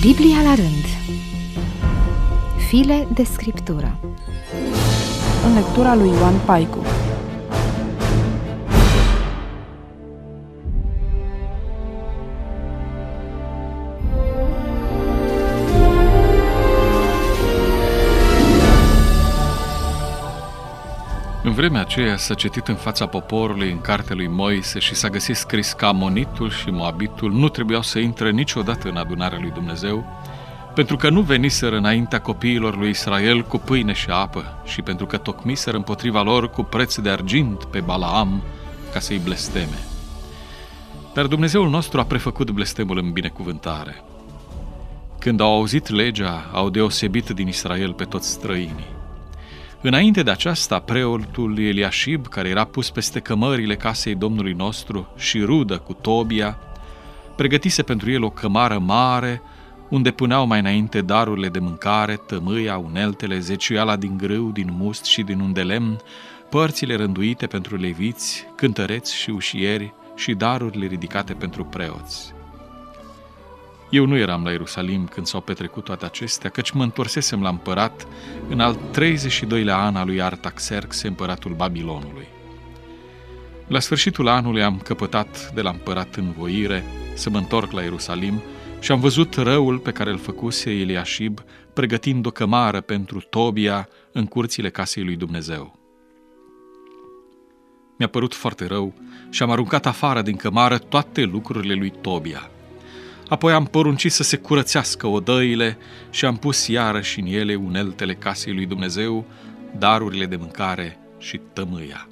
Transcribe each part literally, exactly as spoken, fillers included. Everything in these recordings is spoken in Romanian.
Biblia la rând. File de scriptură. În lectura lui Ioan Paicu. În vremea aceea s-a citit în fața poporului în cartea lui Moise și s-a găsit scris că Amonitul și Moabitul nu trebuiau să intre niciodată în adunarea lui Dumnezeu, pentru că nu veniseră înaintea copiilor lui Israel cu pâine și apă și pentru că tocmiseră împotriva lor cu preț de argint pe Balaam ca să-i blesteme. Dar Dumnezeul nostru a prefăcut blestemul în binecuvântare. Când au auzit legea, au deosebit din Israel pe toți străinii. Înainte de aceasta, preotul Eliașib, care era pus peste cămările casei Domnului nostru și rudă cu Tobia, pregătise pentru el o cămară mare, unde puneau mai înainte darurile de mâncare, tămâia, uneltele, zeciuiala din grâu, din must și din undelemn, părțile rânduite pentru leviți, cântăreți și ușieri și darurile ridicate pentru preoți. Eu nu eram la Ierusalim când s-au petrecut toate acestea, căci mă întorsesem la împărat în al treizeci și doilea an al lui Artaxerxe, împăratul Babilonului. La sfârșitul anului am căpătat de la împărat învoire să mă întorc la Ierusalim și am văzut răul pe care îl făcuse Eliașib, pregătind o cămară pentru Tobia în curțile casei lui Dumnezeu. Mi-a părut foarte rău și am aruncat afară din cămară toate lucrurile lui Tobia. Apoi am poruncit să se curățească odăile și am pus iarăși în ele uneltele casei lui Dumnezeu, darurile de mâncare și tămâia.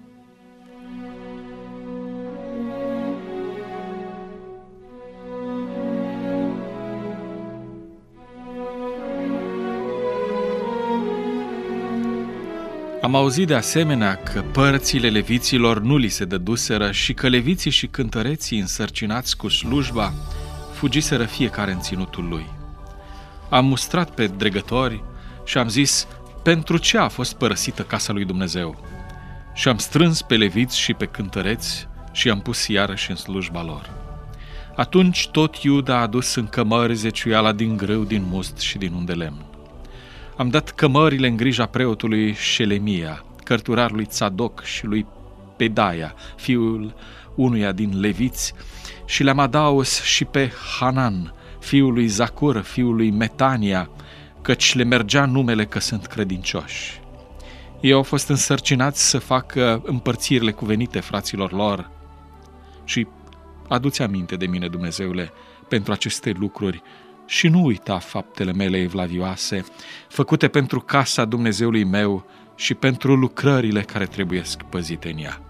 Am auzit de asemenea că părțile leviților nu li se dăduseră și că leviții și cântăreții însărcinați cu slujba fugiseră fiecare în ținutul lui. Am mustrat pe dregători și am zis, pentru ce a fost părăsită casa lui Dumnezeu? Și am strâns pe leviți și pe cântăreți și am pus iarăși în slujba lor. Atunci tot Iuda a adus în cămări zeciuiala din grâu, din must și din undelemn. Am dat cămările în grija preotului Șelemia, cărturarului Țadoc și lui Pedaia, fiul unuia din leviți, și le-am adaos și pe Hanan, fiul lui Zacur, fiul lui Metania, căci le mergea numele că sunt credincioși. Ei au fost însărcinați să facă împărțirile cuvenite fraților lor. Și adu-ți aminte de mine, Dumnezeule, pentru aceste lucruri și nu uita faptele mele evlavioase, făcute pentru casa Dumnezeului meu și pentru lucrările care trebuiesc păzite în ea.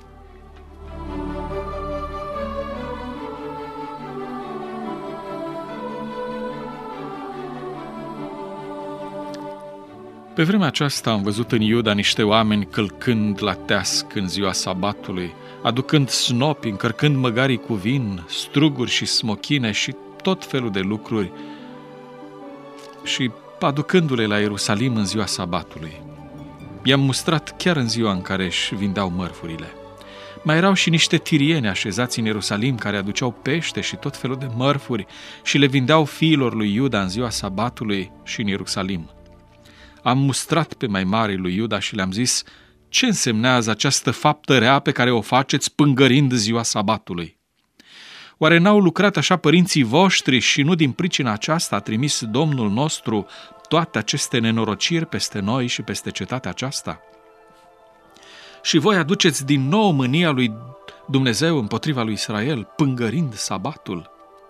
Pe vremea aceasta am văzut în Iuda niște oameni călcând la teasc în ziua sabatului, aducând snopi, încărcând măgarii cu vin, struguri și smochine și tot felul de lucruri și aducându-le la Ierusalim în ziua sabatului. I-am mustrat chiar în ziua în care își vindeau mărfurile. Mai erau și niște tirieni așezați în Ierusalim care aduceau pește și tot felul de mărfuri și le vindeau fiilor lui Iuda în ziua sabatului și în Ierusalim. Am mustrat pe mai mari lui Iuda și le-am zis, ce însemnează această faptă rea pe care o faceți pângărind ziua sabatului? Oare n-au lucrat așa părinții voștri și nu din pricina aceasta a trimis Domnul nostru toate aceste nenorociri peste noi și peste cetatea aceasta? Și voi aduceți din nou mânia lui Dumnezeu împotriva lui Israel, pângărind sabatul?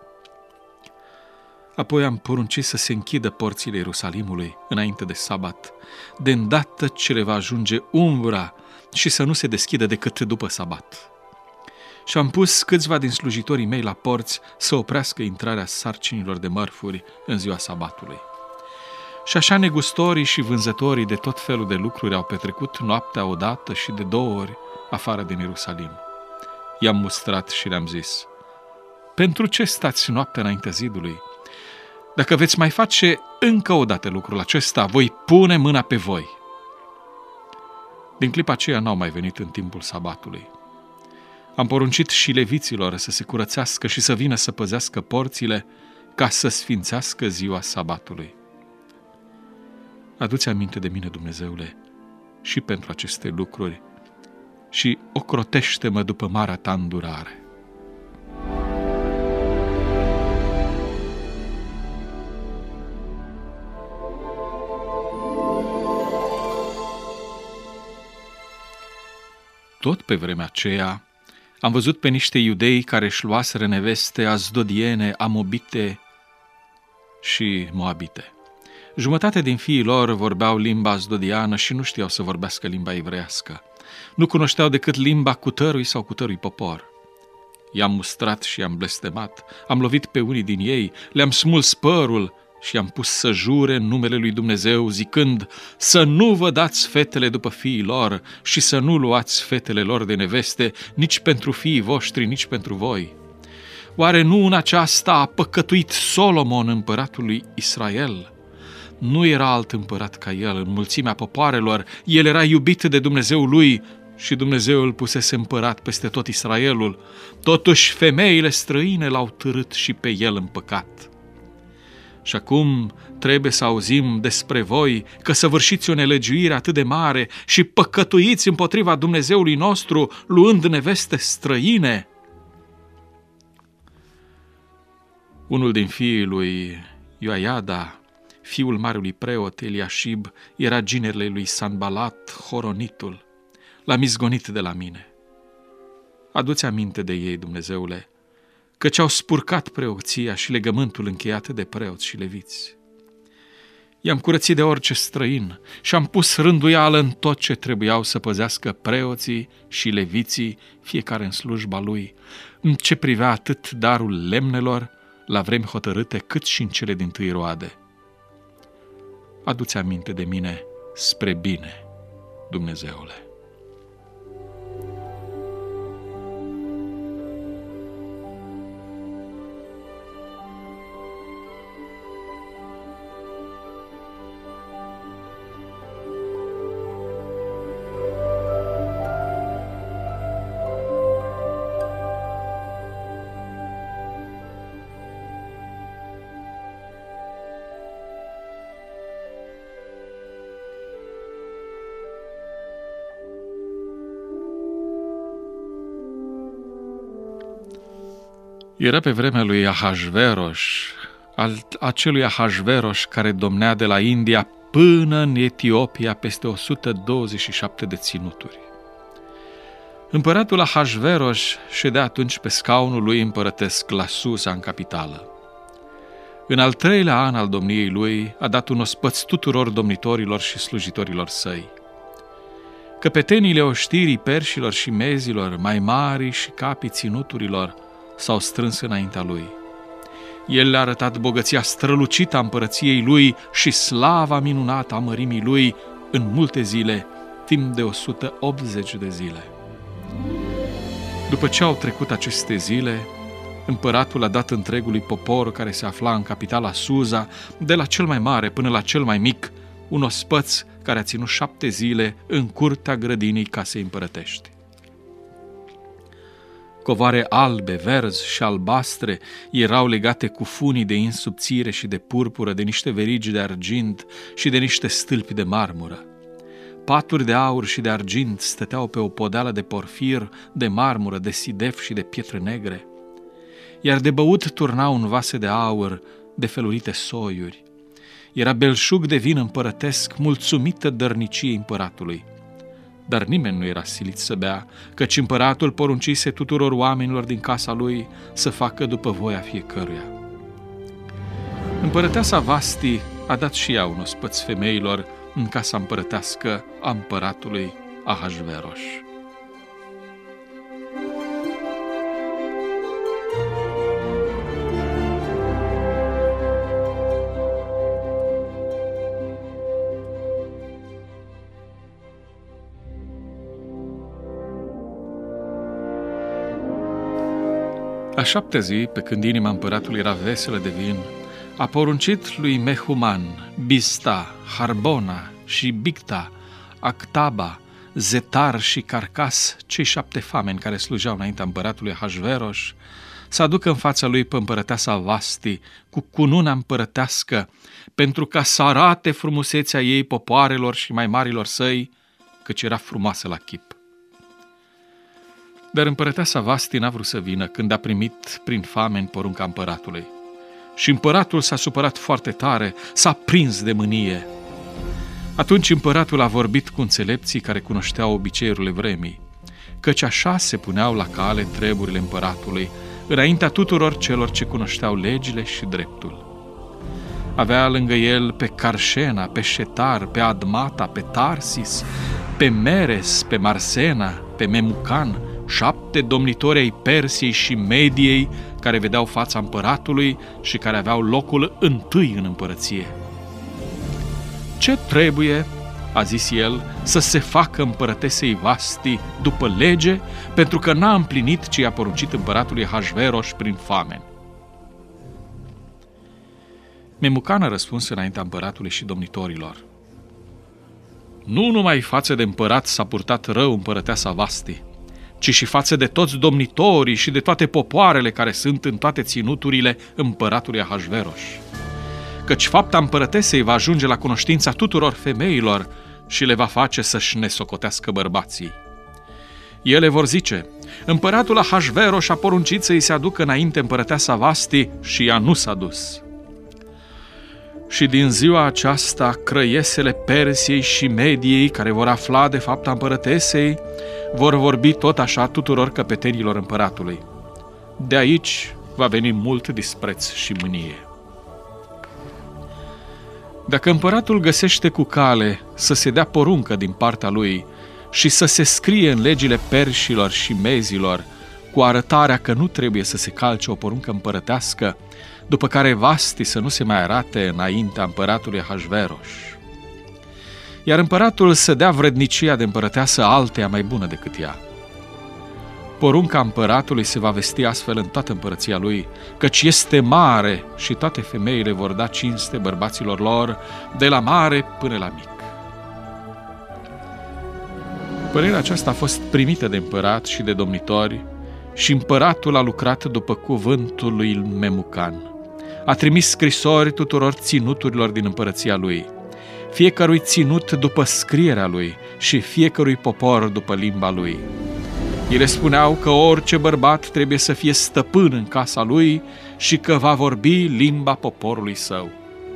Apoi am poruncit să se închidă porțile Ierusalimului înainte de sabat, de îndată ce le va ajunge umbra și să nu se deschidă decât după sabat. Și am pus câțiva din slujitorii mei la porți să oprească intrarea sarcinilor de mărfuri în ziua sabatului. Și așa negustorii și vânzătorii de tot felul de lucruri au petrecut noaptea odată și de două ori afară din Ierusalim. I-am mustrat și le-am zis, pentru ce stați noaptea înaintea zidului? Dacă veți mai face încă o dată lucrul acesta, voi pune mâna pe voi. Din clipa aceea n-au mai venit în timpul sabatului. Am poruncit și leviților să se curățească și să vină să păzească porțile, ca să sfințească ziua sabatului. Adu-ți aminte de mine, Dumnezeule, și pentru aceste lucruri și ocrotește-mă după marea ta îndurare. Tot pe vremea aceea am văzut pe niște iudei care își luaseră neveste azdodiene, amobite și moabite. Jumătate din fiii lor vorbeau limba azdodiană și nu știau să vorbească limba evreiască. Nu cunoșteau decât limba cutărui sau cutărui popor. I-am mustrat și i-am blestemat, am lovit pe unii din ei, le-am smuls părul și i-am pus să jure în numele lui Dumnezeu, zicând: să nu vă dați fetele după fiii lor și să nu luați fetele lor de neveste, nici pentru fiii voștri, nici pentru voi. Oare nu în aceasta a păcătuit Solomon, împăratul lui Israel? Nu era alt împărat ca el în mulțimea popoarelor, el era iubit de Dumnezeul lui și Dumnezeu îl pusese împărat peste tot Israelul. Totuși femeile străine l-au târât și pe el în păcat. Și acum trebuie să auzim despre voi că săvârșiți o nelegiuire atât de mare și păcătuiți împotriva Dumnezeului nostru, luând neveste străine. Unul din fiii lui Ioiada, fiul marelui preot Eliașib, era ginerele lui Sanbalat, Horonitul. L-am izgonit de la mine. Adu-ți aminte de ei, Dumnezeule, căci au spurcat preoția și legământul încheiat de preoți și leviți. I-am curățit de orice străin și am pus rânduială în tot ce trebuiau să păzească preoții și leviții, fiecare în slujba lui, în ce privea atât darul lemnelor, la vremi hotărâte, cât și în cele dintâi roade. Adu-ți aminte de mine spre bine, Dumnezeule. Era pe vremea lui Ahasveros, al acelui Ahasveros care domnea de la India până în Etiopia peste o sută douăzeci și șapte de ținuturi. Împăratul Ahasveros ședea atunci pe scaunul lui împărătesc la Susa, în capitală. În al treilea an al domniei lui a dat un ospăț tuturor domnitorilor și slujitorilor săi. Căpetenile oștirii perșilor și mezilor, mai mari și capii ținuturilor, s-au strâns înaintea lui. El le-a arătat bogăția strălucită a împărăției lui și slava minunată a mărimii lui în multe zile, timp de o sută optzeci de zile. După ce au trecut aceste zile, împăratul a dat întregului popor care se afla în capitala Susa, de la cel mai mare până la cel mai mic, un ospăț care a ținut șapte zile în curtea grădinii casei împărătești. Covoare albe, verzi și albastre erau legate cu funii de in subțire și de purpură, de niște verigi de argint și de niște stâlpi de marmură. Paturi de aur și de argint stăteau pe o podeală de porfir, de marmură, de sidef și de pietre negre, iar de băut turnau în vase de aur de felurite soiuri. Era belșug de vin împărătesc, mulțumită dărniciei împăratului. Dar nimeni nu era silit să bea, căci împăratul poruncise tuturor oamenilor din casa lui să facă după voia fiecăruia. Împărăteasa Vasti a dat și ea un ospăț femeilor în casa împărătească a împăratului Ahasveros. A șaptea zi, pe când inima împăratului era veselă de vin, a poruncit lui Mehuman, Bista, Harbona și Bicta, Actaba, Zetar și Carcas, cei șapte fameni care slujeau înaintea împăratului Ahasveros, să aducă în fața lui pe împărăteasa Vasti cu cununa împărătească, pentru ca să arate frumusețea ei popoarelor și mai marilor săi, căci era frumoasă la chip. Dar împărăteasa Vasti n-a vrut să vină când a primit prin fameni porunca împăratului. Și împăratul s-a supărat foarte tare, s-a prins de mânie. Atunci împăratul a vorbit cu înțelepții care cunoșteau obiceiurile vremii, căci așa se puneau la cale treburile împăratului, înaintea tuturor celor ce cunoșteau legile și dreptul. Avea lângă el pe Carșena, pe Șetar, pe Admata, pe Tarsis, pe Meres, pe Marsena, pe Memucan, șapte domnitori ai Persiei și Mediei care vedeau fața împăratului și care aveau locul întâi în împărăție. Ce trebuie, a zis el, să se facă împărătesei Vasti după lege, pentru că n-a împlinit ce i-a poruncit împăratului Ahasveros prin fameni? Memucan a răspuns înaintea împăratului și domnitorilor: nu numai față de împărat s-a purtat rău împărăteasa Vasti, ci și față de toți domnitorii și de toate popoarele care sunt în toate ținuturile împăratului Ahasveros. Căci fapta împărătesei va ajunge la cunoștința tuturor femeilor și le va face să-și nesocotească bărbații. Ele vor zice: împăratul Ahasveros a poruncit să-i se aducă înainte împărăteasa Vasti și ea nu s-a dus. Și din ziua aceasta, crăiesele Persiei și Mediei, care vor afla de fapta împărătesei, vor vorbi tot așa tuturor căpetenilor împăratului. De aici va veni mult dispreț și mânie. Dacă împăratul găsește cu cale să se dea poruncă din partea lui și să se scrie în legile perșilor și mezilor cu arătarea că nu trebuie să se calce o poruncă împărătească, după care Vasti să nu se mai arate înaintea împăratului Ahasveros, iar împăratul să dea vrednicia de împărăteasă alteia mai bună decât ea, porunca împăratului se va vesti astfel în toată împărăția lui, căci este mare și toate femeile vor da cinste bărbaților lor, de la mare până la mic. Părerea aceasta a fost primită de împărat și de domnitori și împăratul a lucrat după cuvântul lui Memucan. A trimis scrisori tuturor ținuturilor din împărăția lui, fiecărui ținut după scrierea lui și fiecărui popor după limba lui. Ele spuneau că orice bărbat trebuie să fie stăpân în casa lui și că va vorbi limba poporului său.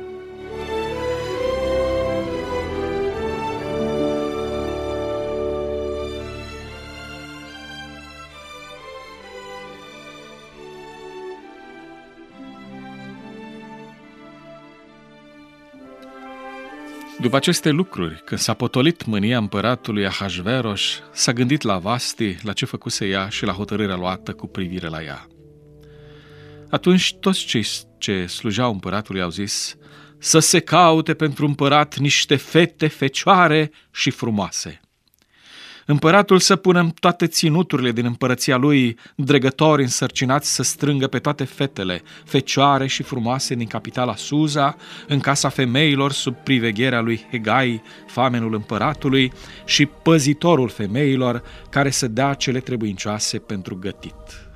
După aceste lucruri, când s-a potolit mânia împăratului Ahasveros, s-a gândit la Vasti, la ce făcuse ea și la hotărârea luată cu privire la ea. Atunci toți cei ce slujeau împăratului au zis să se caute pentru împărat niște fete fecioare și frumoase. Împăratul să pună în toate ținuturile din împărăția lui dregători însărcinați să strângă pe toate fetele, fecioare și frumoase din capitala Suza, în casa femeilor sub privegherea lui Hegai, famenul împăratului, și păzitorul femeilor, care să dea cele trebuincioase pentru gătit.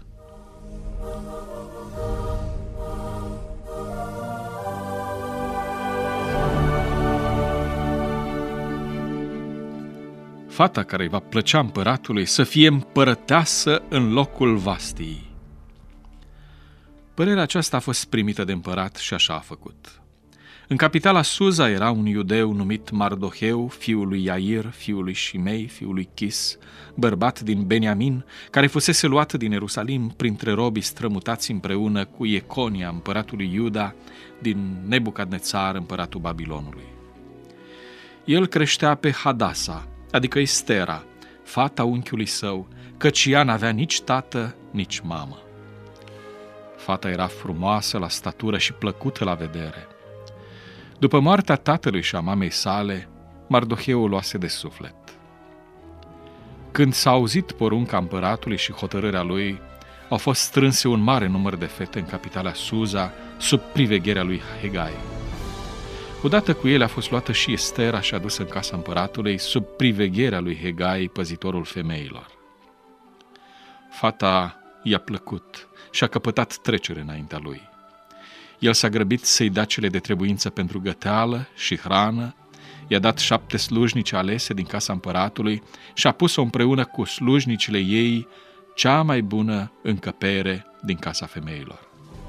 Fata care îi va plăcea împăratului să fie împărăteasă în locul Vastiei. Părerea aceasta a fost primită de împărat și așa a făcut. În capitala Suza era un iudeu numit Mardoheu, fiul lui Iair, fiul lui Shimei, fiul lui Chis, bărbat din Beniamin, care fusese luat din Ierusalim printre robii strămutați împreună cu Ieconia, împăratul lui Iuda, din Nebucadnețar, împăratul Babilonului. El creștea pe Hadasa, adică Estera, fata unchiului său, căci ea n-avea nici tată, nici mamă. Fata era frumoasă la statură și plăcută la vedere. După moartea tatălui și a mamei sale, Mardoheu o luase de suflet. Când s-a auzit porunca împăratului și hotărârea lui, au fost strânse un mare număr de fete în capitala Suza, sub privegherea lui Hegai. Odată cu ele a fost luată și Estera și adusă în casa împăratului, sub privegherea lui Hegai, păzitorul femeilor. Fata i-a plăcut și a căpătat trecere înaintea lui. El s-a grăbit să-i dea cele de trebuință pentru găteală și hrană, i-a dat șapte slujnici alese din casa împăratului și a pus-o împreună cu slujnicile ei cea mai bună încăpere din casa femeilor.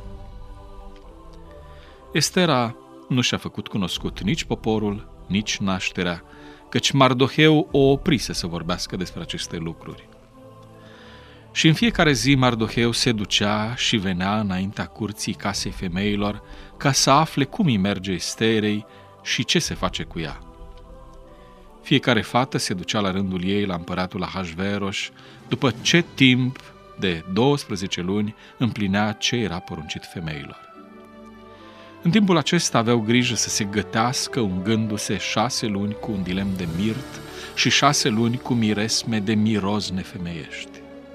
Estera nu și-a făcut cunoscut nici poporul, nici nașterea, căci Mardoheu o oprise să vorbească despre aceste lucruri. Și în fiecare zi Mardoheu se ducea și venea înaintea curții casei femeilor ca să afle cum îi merge Esterei și ce se face cu ea. Fiecare fată se ducea la rândul ei la împăratul Ahasveros după ce timp de douăsprezece luni împlinea ce era poruncit femeilor. În timpul acesta aveau grijă să se gătească ungându-se șase luni cu un dilem de mirt și șase luni cu miresme de miros nefemeiești.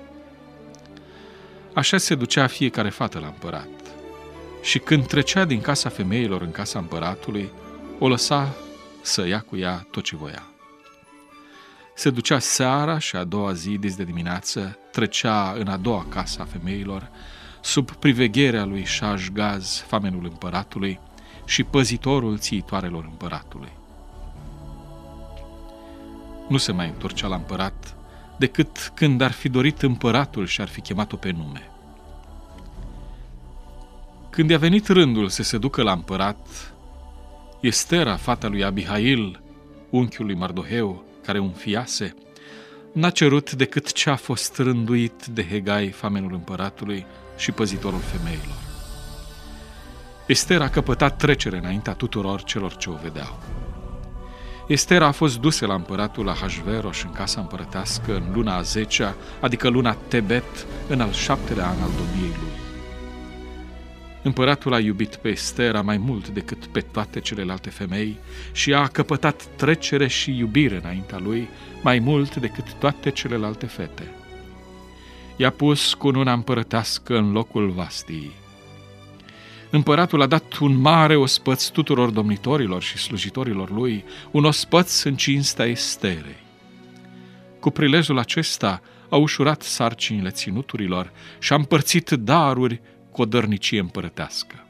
Așa se ducea fiecare fată la împărat și când trecea din casa femeilor în casa împăratului, o lăsa să ia cu ea tot ce voia. Se ducea seara și a doua zi, dis de dimineață, trecea în a doua casă a femeilor, sub privegherea lui Șașgaz, famenul împăratului, și păzitorul țiitoarelor împăratului. Nu se mai întorcea la împărat decât când ar fi dorit împăratul și ar fi chemat-o pe nume. Când i-a venit rândul să se ducă la împărat, Estera, fata lui Abihail, unchiul lui Mardoheu, care o înfiase, n-a cerut decât ce a fost rânduit de Hegai, famenul împăratului și păzitorul femeilor. Estera a căpătat trecere înaintea tuturor celor ce o vedeau. Estera a fost dusă la împăratul Ahasveros în casa împărătească în luna a zecea, adică luna Tebet, în al șaptelea an al domniei lui. Împăratul a iubit pe Estera mai mult decât pe toate celelalte femei și a căpătat trecere și iubire înaintea lui mai mult decât toate celelalte fete. I-a pus cununa împărătească în locul Vastiei. Împăratul a dat un mare ospăț tuturor domnitorilor și slujitorilor lui, un ospăț în cinstea Esterei. Cu prilejul acesta a ușurat sarcinile ținuturilor și a împărțit daruri cu o dărnicie împărătească.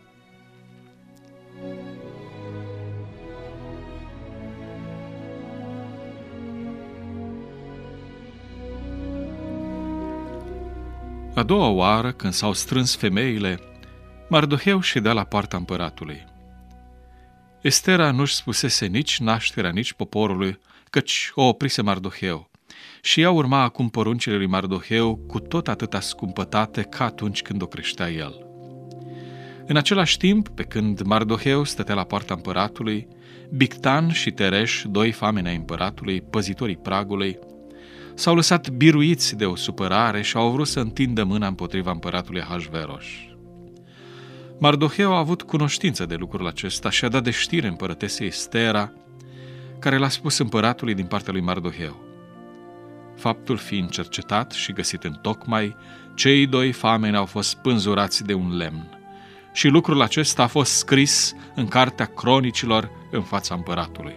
A doua oară, când s-au strâns femeile, Mardoheu ședea la poarta împăratului. Estera nu-și spusese nici nașterea, nici poporului, căci o oprise Mardoheu, și ea urma acum poruncile lui Mardoheu cu tot atâta scumpătate ca atunci când o creștea el. În același timp, pe când Mardoheu stătea la poarta împăratului, Bigtan și Tereș, doi fameni ai împăratului, păzitorii pragului, s-au lăsat biruiți de o supărare și au vrut să întindă mâna împotriva împăratului Ahasveros. Mardoheu a avut cunoștință de lucrul acesta și a dat de știre împărătesei Estera, care l-a spus împăratului din partea lui Mardoheu. Faptul fiind cercetat și găsit întocmai, cei doi fameni au fost spânzurați de un lemn și lucrul acesta a fost scris în cartea cronicilor în fața împăratului.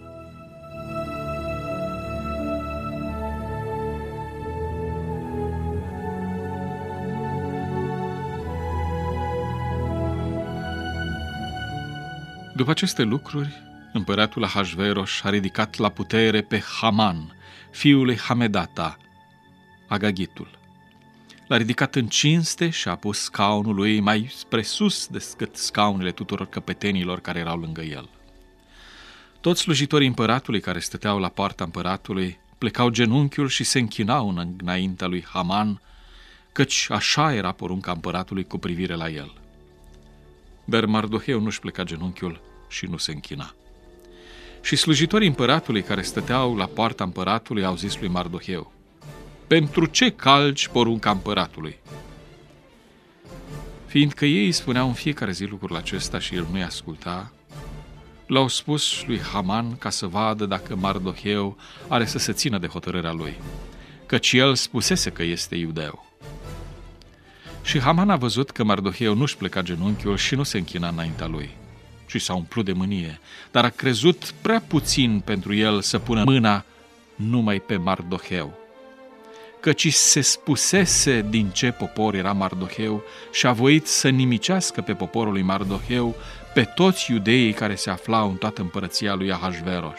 După aceste lucruri, împăratul Ahasveros a ridicat la putere pe Haman, fiul lui Hamedata, Agagitul. L-a ridicat în cinste și a pus scaunul lui mai spre sus decât scaunele tuturor căpetenilor care erau lângă el. Toți slujitorii împăratului care stăteau la poarta împăratului plecau genunchiul și se închinau înaintea lui Haman, căci așa era porunca împăratului cu privire la el. Dar Mardoheu nu-și pleca genunchiul și nu se închina. Și slujitorii împăratului care stăteau la poarta împăratului au zis lui Mardoheu: pentru ce calci porunca împăratului? Fiindcă ei îi spuneau în fiecare zi lucrul acesta și el nu-i asculta, l-au spus lui Haman ca să vadă dacă Mardoheu are să se țină de hotărârea lui, căci el spusese că este iudeu. Și Haman a văzut că Mardoheu nu-și pleca genunchiul și nu se închina înaintea lui, și s-a umplut de mânie, dar a crezut prea puțin pentru el să pună mâna numai pe Mardoheu. căci se spusese din ce popor era Mardoheu și a voit să nimicească pe poporul lui Mardoheu pe toți iudeii care se aflau în toată împărăția lui Ahasveros.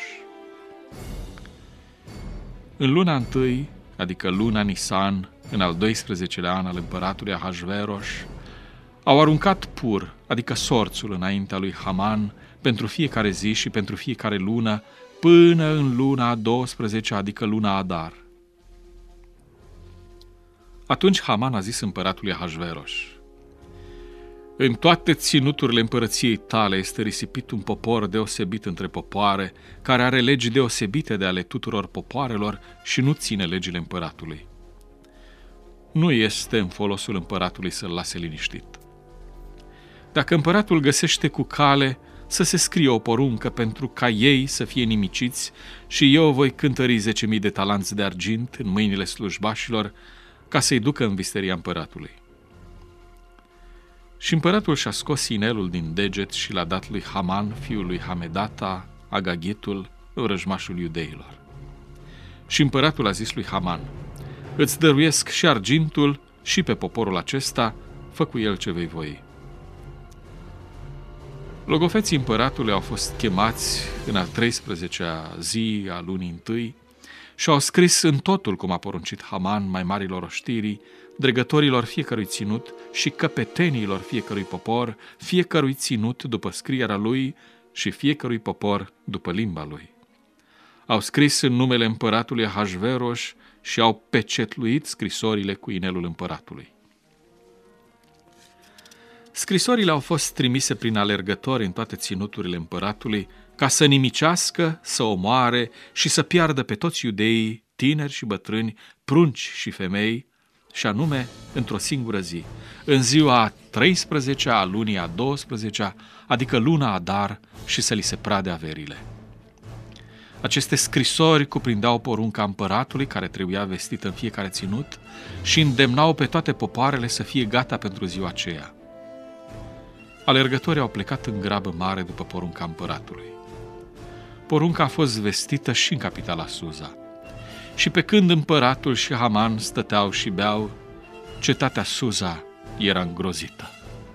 În luna întâi, adică luna Nisan, în al doisprezecelea an al împăratului Ahasveros, au aruncat pur, adică sorțul, înaintea lui Haman pentru fiecare zi și pentru fiecare lună, până în luna a douăsprezecea, adică luna Adar. Atunci Haman a zis împăratului Ahasveros: în toate ținuturile împărăției tale este risipit un popor deosebit între popoare, care are legi deosebite de ale tuturor popoarelor și nu ține legile împăratului. Nu este în folosul împăratului să-l lase liniștit. Dacă împăratul găsește cu cale să se scrie o poruncă pentru ca ei să fie nimiciți, și eu voi cântări zece mii de talanți de argint în mâinile slujbașilor ca să-i ducă în visteria împăratului. Și împăratul și-a scos inelul din deget și l-a dat lui Haman, fiul lui Hamedata, Agaghitul, vrăjmașul iudeilor. Și împăratul a zis lui Haman: îți dăruiesc și argintul și pe poporul acesta, fă cu el ce vei voi. Logofeții împăratului au fost chemați în al treisprezecea zi a lunii întâi și au scris în totul cum a poruncit Haman mai marilor oștirii, dregătorilor fiecărui ținut și căpetenilor fiecărui popor, fiecărui ținut după scrierea lui și fiecărui popor după limba lui. Au scris în numele împăratului Ahasveros și au pecetluit scrisorile cu inelul împăratului. Scrisorile au fost trimise prin alergători în toate ținuturile împăratului, ca să nimicească, să omoare și să piardă pe toți iudeii, tineri și bătrâni, prunci și femei, și anume într-o singură zi, în ziua a treisprezecea a lunii a douăsprezecea, adică luna Adar, și să li se prade averile. Aceste scrisori cuprindeau porunca împăratului, care trebuia vestită în fiecare ținut, și îndemnau pe toate popoarele să fie gata pentru ziua aceea. Alergătorii au plecat în grabă mare după porunca împăratului. Porunca a fost vestită și în capitala Suza. Și pe când împăratul și Haman stăteau și beau, cetatea Suza era îngrozită.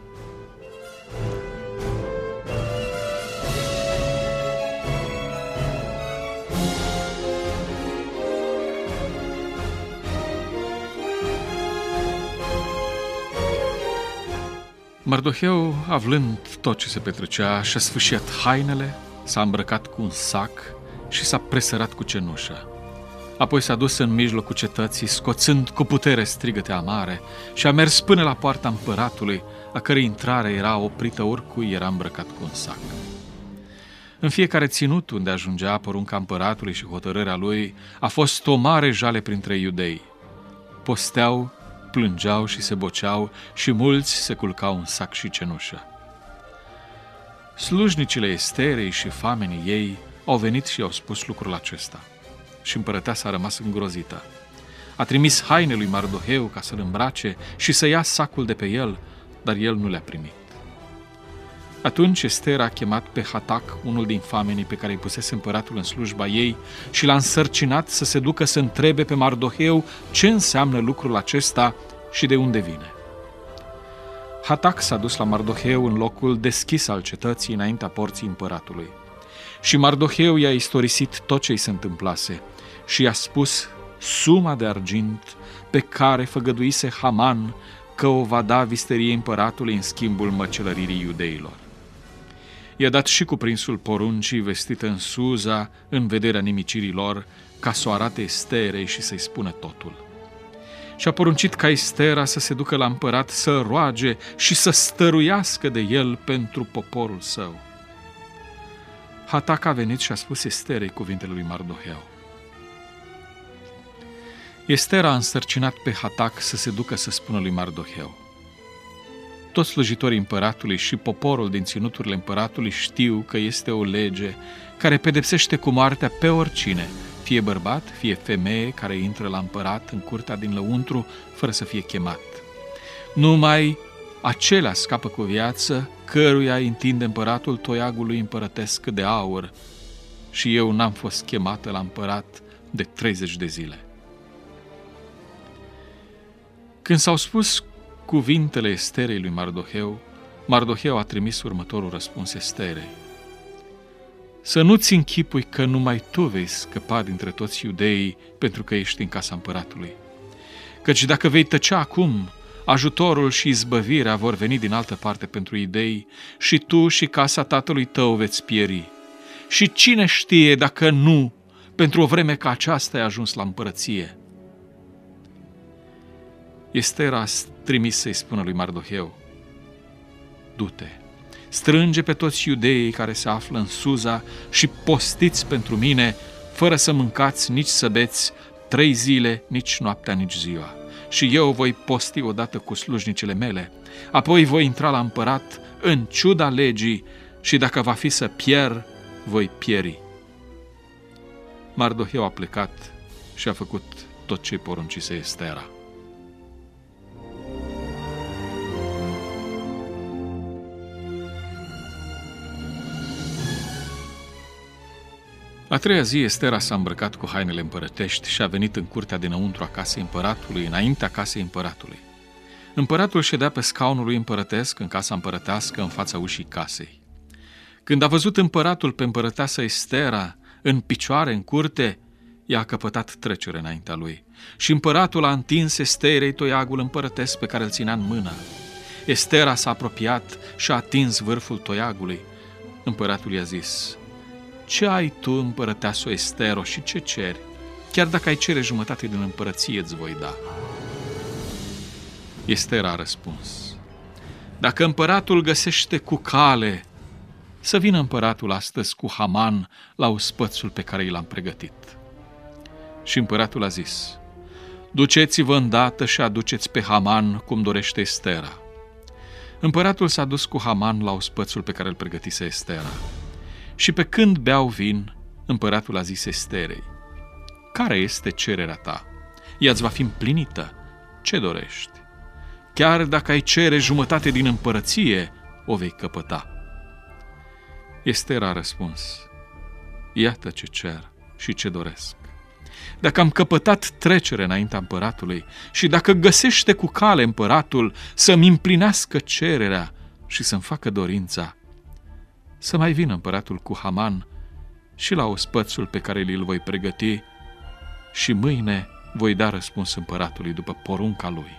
Mardoheu, aflând tot ce se petrecea, și-a sfâșiat hainele, s-a îmbrăcat cu un sac și s-a presărat cu cenușă. Apoi s-a dus în mijlocul cetății, scoțând cu putere strigăte amare, și a mers până la poarta împăratului, a cărei intrare era oprită oricui era îmbrăcat cu un sac. În fiecare ținut unde ajungea porunca împăratului și hotărârea lui, a fost o mare jale printre iudei. Posteau, plângeau și se boceau și mulți se culcau în sac și cenușă. Slujnicile Esterei și famenii ei au venit și i-au spus lucrul acesta. Și împărăteasa a rămas îngrozită. A trimis haine lui Mardoheu ca să-l îmbrace și să ia sacul de pe el, dar el nu le-a primit. Atunci Ester a chemat pe Hatac, unul din famenii pe care îi pusese împăratul în slujba ei, și l-a însărcinat să se ducă să întrebe pe Mardoheu ce înseamnă lucrul acesta și de unde vine. Hatac s-a dus la Mardoheu în locul deschis al cetății înaintea porții împăratului. Și Mardoheu i-a istorisit tot ce i se întâmplase și i-a spus suma de argint pe care făgăduise Haman că o va da visteriei împăratului în schimbul măcelăririi iudeilor. I-a dat și cuprinsul poruncii vestite în Suza în vederea nimicirii lor, ca să o arate Esterei și să-i spună totul. Și a poruncit ca Estera să se ducă la împărat să roage și să stăruiască de el pentru poporul său. Hatac a venit și a spus Esterei cuvintele lui Mardoheu. Estera a însărcinat pe Hatac să se ducă să spună lui Mardoheu: toți slujitorii împăratului și poporul din ținuturile împăratului știu că este o lege care pedepsește cu moartea pe oricine, fie bărbat, fie femeie, care intră la împărat în curtea din lăuntru fără să fie chemat. Numai acela scapă cu viață, căruia întinde împăratul toiagul lui împărătesc de aur, și eu n-am fost chemată la împărat de treizeci de zile. Când s-au spus cuvintele Esterei lui Mardoheu, Mardoheu a trimis următorul răspuns Esterei: să nu-ți închipui că numai tu vei scăpa dintre toți iudeii pentru că ești în casa împăratului. Căci dacă vei tăcea acum, ajutorul și izbăvirea vor veni din altă parte pentru iudei și tu și casa tatălui tău veți pieri. Și cine știe dacă nu, pentru o vreme ca aceasta ai ajuns la împărăție. Ester a trimis să-i spună lui Mardoheu: du-te, strânge pe toți iudeii care se află în Suza și postiți pentru mine, fără să mâncați, nici să beți, trei zile, nici noaptea, nici ziua. Și eu voi posti odată cu slujnicele mele, apoi voi intra la împărat în ciuda legii și dacă va fi să pierd, voi pieri. Mardoheu a plecat și a făcut tot ce-i poruncise Estera. A treia zi, Estera s-a îmbrăcat cu hainele împărătești și a venit în curtea dinăuntru a casei împăratului, înaintea casei împăratului. Împăratul ședea pe scaunul lui împărătesc în casa împărătească, în fața ușii casei. Când a văzut împăratul pe împărăteasa Estera în picioare în curte, i-a căpătat trecere înaintea lui. Și împăratul a întins Esterei toiagul împărătesc pe care îl ținea în mână. Estera s-a apropiat și a atins vârful toiagului. Împăratul i-a zis: ce ai tu, împărăteasă Estero, și ce ceri? Chiar dacă ai cere jumătate din împărăție, îți voi da. Estera a răspuns: dacă împăratul găsește cu cale, să vină împăratul astăzi cu Haman la ospățul pe care i l-am pregătit. Și împăratul a zis: duceți-vă îndată și aduceți pe Haman cum dorește Estera. Împăratul s-a dus cu Haman la ospățul pe care îl pregătise Estera. Și pe când beau vin, împăratul a zis Esterei: care este cererea ta? Ea îți va fi împlinită. Ce dorești? Chiar dacă ai cere jumătate din împărăție, o vei căpăta. Estera a răspuns: iată ce cer și ce doresc. Dacă am căpătat trecere înaintea împăratului și dacă găsește cu cale împăratul să-mi împlinească cererea și să-mi facă dorința, să mai vină împăratul cu Haman și la ospățul pe care îl voi pregăti și mâine voi da răspuns împăratului după porunca lui.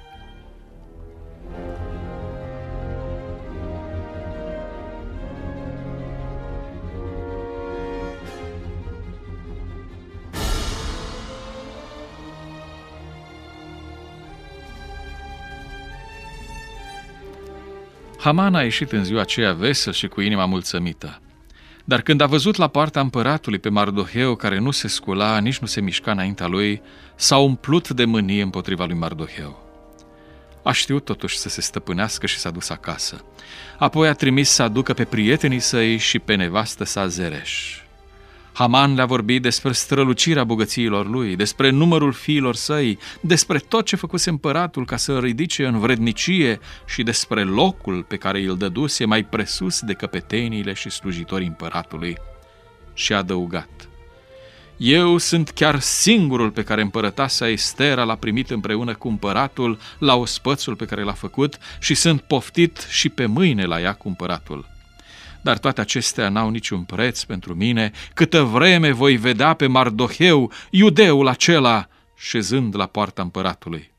Haman a ieșit în ziua aceea vesel și cu inima mulțumită. Dar când a văzut la poarta împăratului pe Mardoheu, care nu se scula, nici nu se mișca înaintea lui, s-a umplut de mânie împotriva lui Mardoheu. A știut totuși să se stăpânească și s-a dus acasă. Apoi a trimis să aducă pe prietenii săi și pe nevastă sa Zereș. Haman le-a vorbit despre strălucirea bogățiilor lui, despre numărul fiilor săi, despre tot ce făcuse împăratul ca să îl ridice în vrednicie și despre locul pe care îl dăduse mai presus de căpeteniile și slujitorii împăratului. Și a adăugat: eu sunt chiar singurul pe care împărătasa Estera l-a primit împreună cu împăratul la ospățul pe care l-a făcut și sunt poftit și pe mâine la ea cu împăratul. Dar toate acestea n-au niciun preț pentru mine, câtă vreme voi vedea pe Mardoheu, iudeul acela, șezând la poarta împăratului.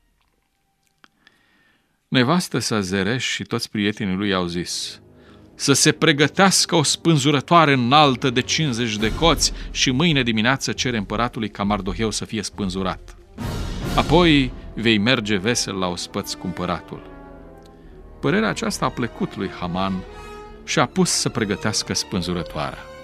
Nevastă sa Zereș și toți prietenii lui au zis: să se pregătească o spânzurătoare înaltă de cincizeci de coți și mâine dimineață cere împăratului ca Mardoheu să fie spânzurat. Apoi vei merge vesel la ospăț cu împăratul. Părerea aceasta a plăcut lui Haman și a pus să pregătească spânzurătoarea.